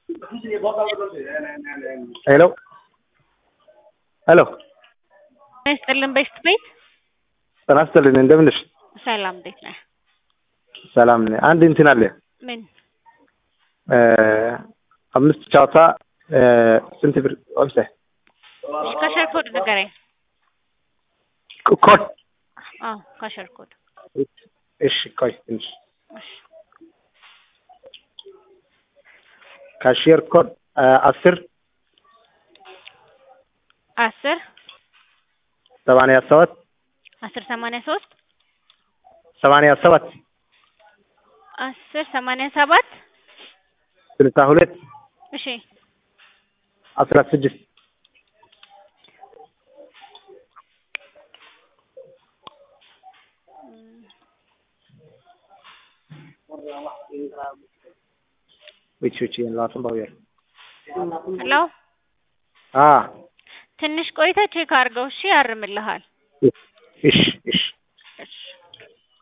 ሄሎ ሄሎ ይስጥልን ቤስት ቤት ጤና ይስጥልን እንደምን ነሽ? ሰላም እንዴት ነህ? ሰላም ነኝ። አንድ እንትን አለ ምን አምስት ጨዋታ ስንት ብር ወብሰ ካሸር ኮድ ንገረኝ። ኮድ ካሸር ኮድ እሺ ቆይ ትንሽ ካሽየር ኮድ 10 10 87 10 87 10 62 እሺ 16 which last ባውየር ሄሎ ትንሽ ቆይተህ ቼክ አድርገው እሺ ያርምልሃል። እሺ እሺ እሺ